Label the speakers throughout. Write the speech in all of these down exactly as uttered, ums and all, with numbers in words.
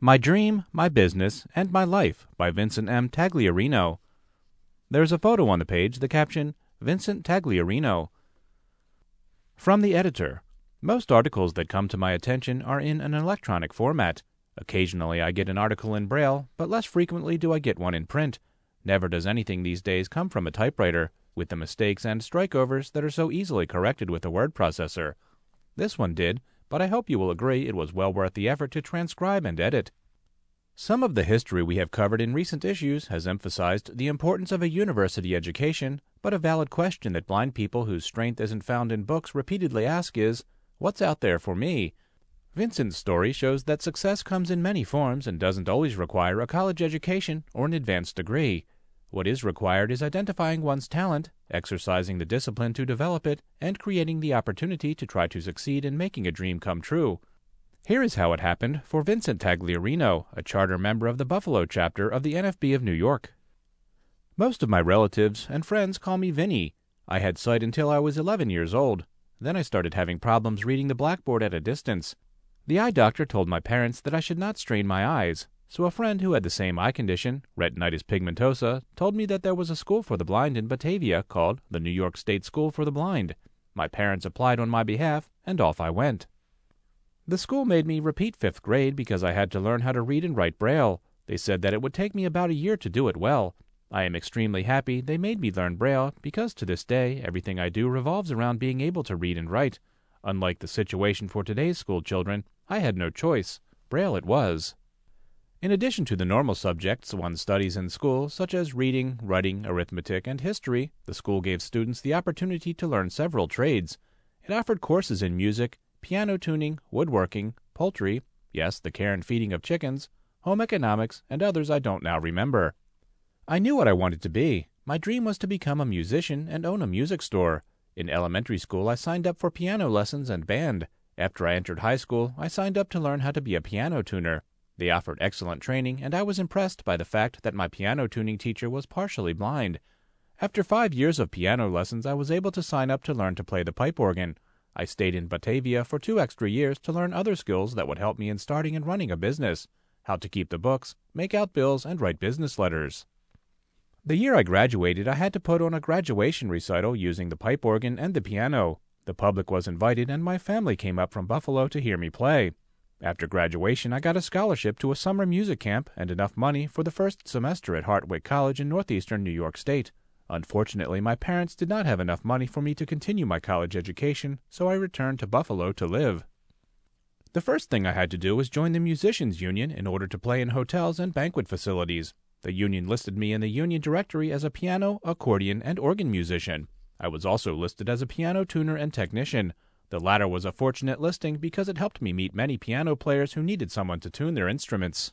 Speaker 1: My Dream, My Business, and My Life by Vincent M. Tagliarino. There's a photo on the page, the caption, Vincent Tagliarino. From the editor. Most articles that come to my attention are in an electronic format. Occasionally I get an article in Braille, but less frequently do I get one in print. Never does anything these days come from a typewriter, with the mistakes and strikeovers that are so easily corrected with a word processor. This one did, but I hope you will agree it was well worth the effort to transcribe and edit. Some of the history we have covered in recent issues has emphasized the importance of a university education, but a valid question that blind people whose strength isn't found in books repeatedly ask is, what's out there for me? Vincent's story shows that success comes in many forms and doesn't always require a college education or an advanced degree. What is required is identifying one's talent, exercising the discipline to develop it, and creating the opportunity to try to succeed in making a dream come true. Here is how it happened for Vincent Tagliarino, a charter member of the Buffalo chapter of the N F B of New York. Most of my relatives and friends call me Vinny. I had sight until I was eleven years old. Then I started having problems reading the blackboard at a distance. The eye doctor told my parents that I should not strain my eyes, so a friend who had the same eye condition, retinitis pigmentosa, told me that there was a school for the blind in Batavia called the New York State School for the Blind. My parents applied on my behalf, and off I went. The school made me repeat fifth grade because I had to learn how to read and write Braille. They said that it would take me about a year to do it well. I am extremely happy they made me learn Braille because to this day everything I do revolves around being able to read and write. Unlike the situation for today's school children, I had no choice. Braille it was. In addition to the normal subjects one studies in school, such as reading, writing, arithmetic, and history, the school gave students the opportunity to learn several trades. It offered courses in music, piano tuning, woodworking, poultry, yes, the care and feeding of chickens, home economics, and others I don't now remember. I knew what I wanted to be. My dream was to become a musician and own a music store. In elementary school, I signed up for piano lessons and band. After I entered high school, I signed up to learn how to be a piano tuner. They offered excellent training, and I was impressed by the fact that my piano tuning teacher was partially blind. After five years of piano lessons, I was able to sign up to learn to play the pipe organ. I stayed in Batavia for two extra years to learn other skills that would help me in starting and running a business, how to keep the books, make out bills, and write business letters. The year I graduated, I had to put on a graduation recital using the pipe organ and the piano. The public was invited, and my family came up from Buffalo to hear me play. After graduation, I got a scholarship to a summer music camp and enough money for the first semester at Hartwick College in northeastern New York State. Unfortunately, my parents did not have enough money for me to continue my college education, so I returned to Buffalo to live. The first thing I had to do was join the Musicians Union in order to play in hotels and banquet facilities. The union listed me in the union directory as a piano, accordion, and organ musician. I was also listed as a piano tuner and technician. The latter was a fortunate listing because it helped me meet many piano players who needed someone to tune their instruments.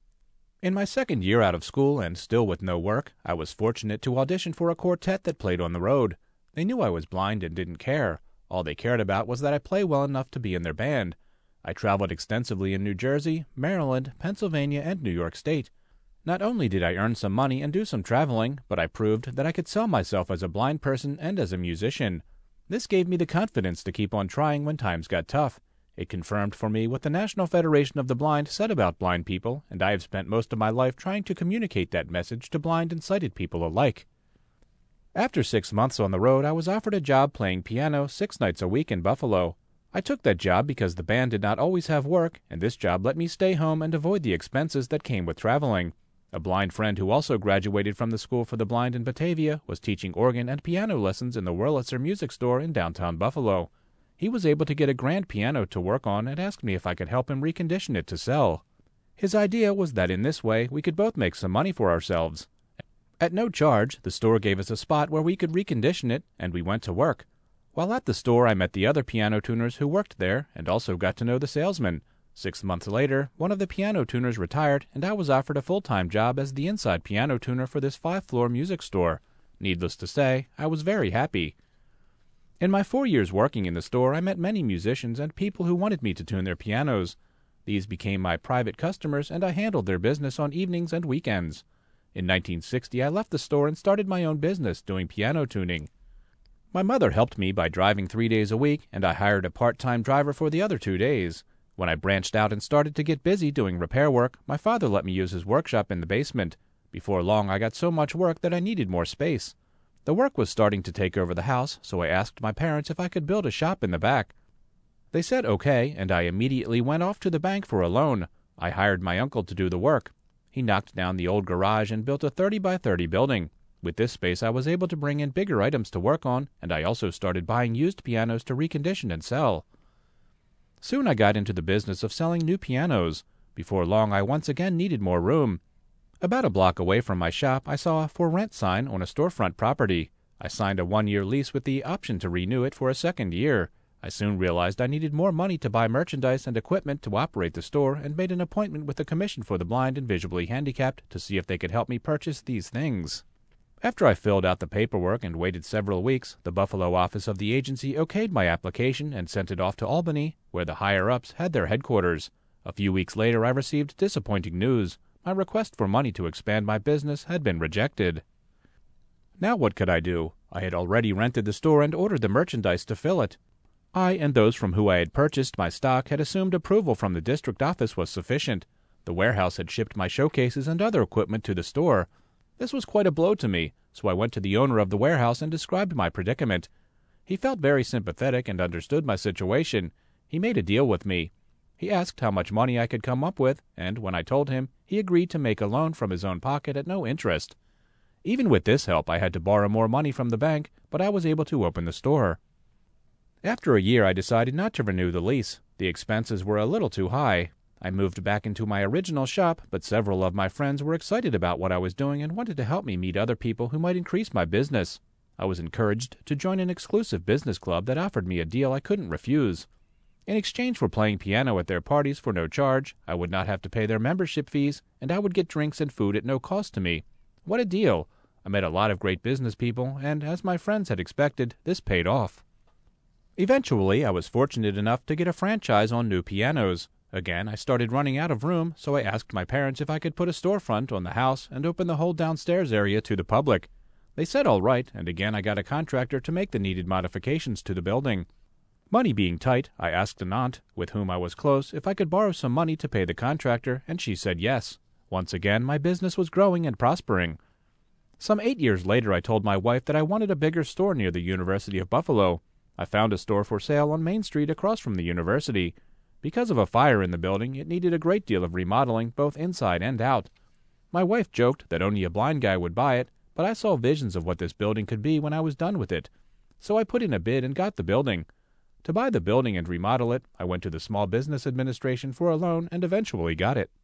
Speaker 1: In my second year out of school and still with no work, I was fortunate to audition for a quartet that played on the road. They knew I was blind and didn't care. All they cared about was that I play well enough to be in their band. I traveled extensively in New Jersey, Maryland, Pennsylvania, and New York State. Not only did I earn some money and do some traveling, but I proved that I could sell myself as a blind person and as a musician. This gave me the confidence to keep on trying when times got tough. It confirmed for me what the National Federation of the Blind said about blind people, and I have spent most of my life trying to communicate that message to blind and sighted people alike. After six months on the road, I was offered a job playing piano six nights a week in Buffalo. I took that job because the band did not always have work, and this job let me stay home and avoid the expenses that came with traveling. A blind friend who also graduated from the School for the Blind in Batavia was teaching organ and piano lessons in the Wurlitzer Music Store in downtown Buffalo. He was able to get a grand piano to work on and asked me if I could help him recondition it to sell. His idea was that in this way we could both make some money for ourselves. At no charge, the store gave us a spot where we could recondition it, and we went to work. While at the store, I met the other piano tuners who worked there and also got to know the salesman. Six months later, one of the piano tuners retired, and I was offered a full-time job as the inside piano tuner for this five-floor music store. Needless to say, I was very happy. In my four years working in the store, I met many musicians and people who wanted me to tune their pianos. These became my private customers, and I handled their business on evenings and weekends. In nineteen sixty, I left the store and started my own business doing piano tuning. My mother helped me by driving three days a week, and I hired a part-time driver for the other two days. When I branched out and started to get busy doing repair work, my father let me use his workshop in the basement. Before long, I got so much work that I needed more space. The work was starting to take over the house, so I asked my parents if I could build a shop in the back. They said okay, and I immediately went off to the bank for a loan. I hired my uncle to do the work. He knocked down the old garage and built a thirty by thirty building. With this space, I was able to bring in bigger items to work on, and I also started buying used pianos to recondition and sell. Soon I got into the business of selling new pianos. Before long, I once again needed more room. About a block away from my shop, I saw a for rent sign on a storefront property. I signed a one-year lease with the option to renew it for a second year. I soon realized I needed more money to buy merchandise and equipment to operate the store and made an appointment with the Commission for the Blind and Visually Handicapped to see if they could help me purchase these things. After I filled out the paperwork and waited several weeks, the Buffalo office of the agency okayed my application and sent it off to Albany, where the higher-ups had their headquarters. A few weeks later, I received disappointing news. My request for money to expand my business had been rejected. Now what could I do? I had already rented the store and ordered the merchandise to fill it. I and those from whom I had purchased my stock had assumed approval from the district office was sufficient. The warehouse had shipped my showcases and other equipment to the store. This was quite a blow to me, so I went to the owner of the warehouse and described my predicament. He felt very sympathetic and understood my situation. He made a deal with me. He asked how much money I could come up with, and when I told him, he agreed to make a loan from his own pocket at no interest. Even with this help, I had to borrow more money from the bank, but I was able to open the store. After a year, I decided not to renew the lease. The expenses were a little too high. I moved back into my original shop, but several of my friends were excited about what I was doing and wanted to help me meet other people who might increase my business. I was encouraged to join an exclusive business club that offered me a deal I couldn't refuse. In exchange for playing piano at their parties for no charge, I would not have to pay their membership fees, and I would get drinks and food at no cost to me. What a deal! I met a lot of great business people, and as my friends had expected, this paid off. Eventually, I was fortunate enough to get a franchise on new pianos. Again, I started running out of room, so I asked my parents if I could put a storefront on the house and open the whole downstairs area to the public. They said all right, and again I got a contractor to make the needed modifications to the building. Money being tight, I asked an aunt, with whom I was close, if I could borrow some money to pay the contractor, and she said yes. Once again, my business was growing and prospering. Some eight years later, I told my wife that I wanted a bigger store near the University of Buffalo. I found a store for sale on Main Street across from the university. Because of a fire in the building, it needed a great deal of remodeling, both inside and out. My wife joked that only a blind guy would buy it, but I saw visions of what this building could be when I was done with it. So I put in a bid and got the building. To buy the building and remodel it, I went to the Small Business Administration for a loan and eventually got it.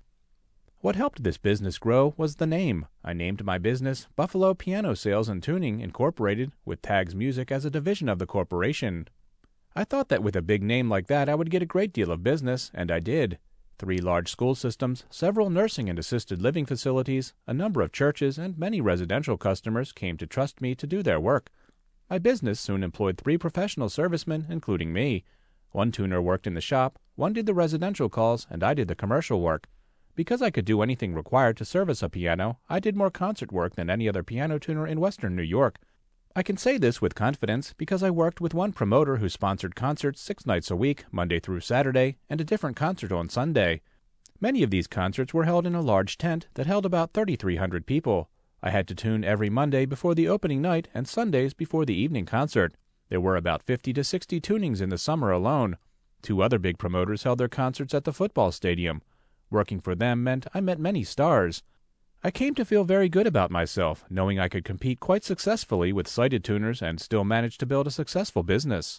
Speaker 1: What helped this business grow was the name. I named my business Buffalo Piano Sales and Tuning Incorporated, with Tags Music as a division of the corporation. I thought that with a big name like that I would get a great deal of business, and I did. Three large school systems, several nursing and assisted living facilities, a number of churches, and many residential customers came to trust me to do their work. My business soon employed three professional servicemen, including me. One tuner worked in the shop, one did the residential calls, and I did the commercial work. Because I could do anything required to service a piano, I did more concert work than any other piano tuner in western New York. I can say this with confidence because I worked with one promoter who sponsored concerts six nights a week, Monday through Saturday, and a different concert on Sunday. Many of these concerts were held in a large tent that held about thirty-three hundred people. I had to tune every Monday before the opening night and Sundays before the evening concert. There were about fifty to sixty tunings in the summer alone. Two other big promoters held their concerts at the football stadium. Working for them meant I met many stars. I came to feel very good about myself, knowing I could compete quite successfully with sighted tuners and still manage to build a successful business.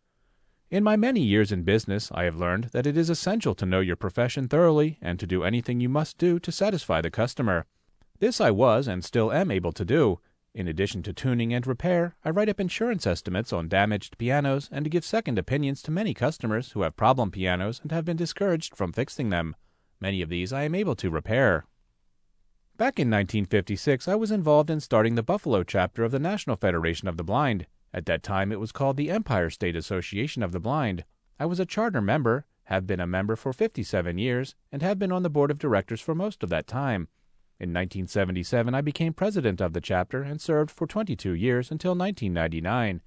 Speaker 1: In my many years in business, I have learned that it is essential to know your profession thoroughly and to do anything you must do to satisfy the customer. This I was and still am able to do. In addition to tuning and repair, I write up insurance estimates on damaged pianos and give second opinions to many customers who have problem pianos and have been discouraged from fixing them. Many of these I am able to repair. Back in nineteen fifty-six, I was involved in starting the Buffalo chapter of the National Federation of the Blind. At that time, it was called the Empire State Association of the Blind. I was a charter member, have been a member for fifty-seven years, and have been on the board of directors for most of that time. In nineteen seventy-seven, I became president of the chapter and served for twenty-two years until nineteen ninety-nine.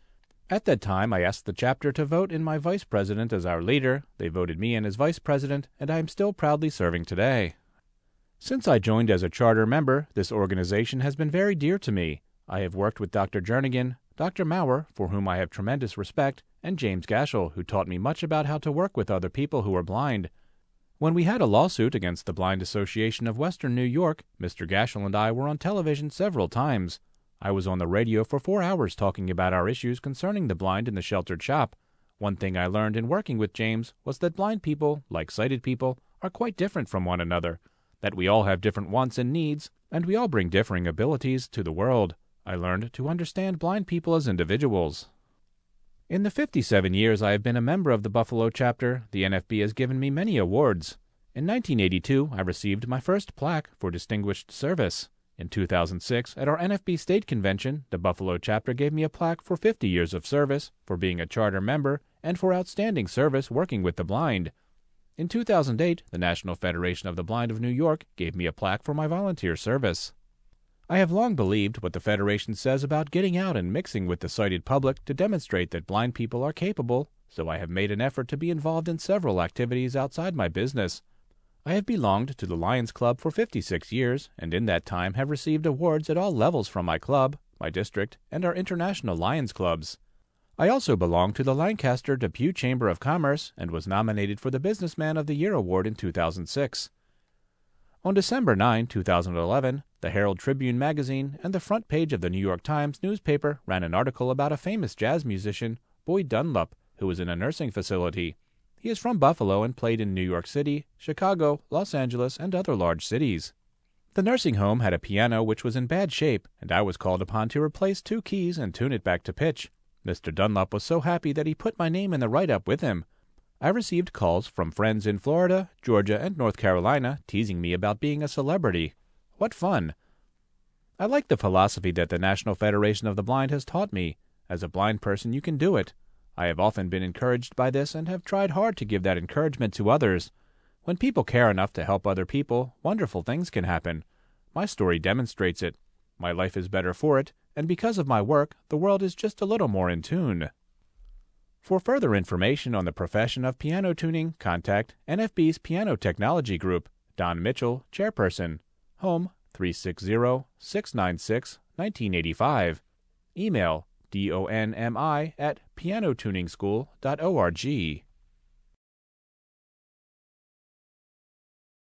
Speaker 1: At that time, I asked the chapter to vote in my vice president as our leader. They voted me in as vice president, and I am still proudly serving today. Since I joined as a charter member, this organization has been very dear to me. I have worked with Doctor Jernigan, Doctor Maurer, for whom I have tremendous respect, and James Gashel, who taught me much about how to work with other people who are blind. When we had a lawsuit against the Blind Association of Western New York, Mister Gashel and I were on television several times. I was on the radio for four hours talking about our issues concerning the blind in the sheltered shop. One thing I learned in working with James was that blind people, like sighted people, are quite different from one another, that we all have different wants and needs, and we all bring differing abilities to the world. I learned to understand blind people as individuals. In the fifty-seven years I have been a member of the Buffalo chapter, the N F B has given me many awards. In nineteen eighty-two, I received my first plaque for distinguished service. In two thousand six, at our N F B state convention, the Buffalo chapter gave me a plaque for fifty years of service, for being a charter member, and for outstanding service working with the blind. In two thousand eight, the National Federation of the Blind of New York gave me a plaque for my volunteer service. I have long believed what the Federation says about getting out and mixing with the sighted public to demonstrate that blind people are capable, so I have made an effort to be involved in several activities outside my business. I have belonged to the Lions Club for fifty-six years, and in that time have received awards at all levels from my club, my district, and our international Lions Clubs. I also belong to the Lancaster Depew Chamber of Commerce and was nominated for the Businessman of the Year Award in two thousand six. On December ninth, two thousand eleven, the Herald Tribune magazine and the front page of the New York Times newspaper ran an article about a famous jazz musician, Boyd Dunlop, who was in a nursing facility. He is from Buffalo and played in New York City, Chicago, Los Angeles, and other large cities. The nursing home had a piano which was in bad shape, and I was called upon to replace two keys and tune it back to pitch. Mister Dunlop was so happy that he put my name in the write-up with him. I received calls from friends in Florida, Georgia, and North Carolina teasing me about being a celebrity. What fun! I like the philosophy that the National Federation of the Blind has taught me. As a blind person, you can do it. I have often been encouraged by this and have tried hard to give that encouragement to others. When people care enough to help other people, wonderful things can happen. My story demonstrates it. My life is better for it, and because of my work, the world is just a little more in tune. For further information on the profession of piano tuning, contact N F B's Piano Technology Group, Don Mitchell, Chairperson, Home three six zero, six nine six, one nine eight five. Email donmi at piano tuning school dot org.